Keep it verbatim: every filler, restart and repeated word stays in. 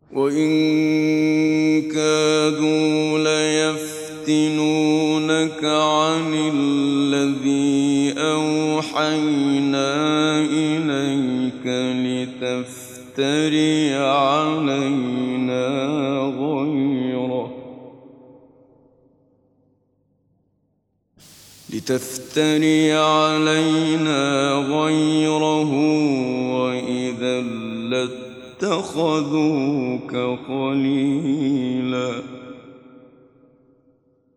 وإن كادوا ليفتنونك عن الذي أوحينا إليك لتفتري علينا غيره لتفتري علينا غيره وإذا لاتخذوك خليلا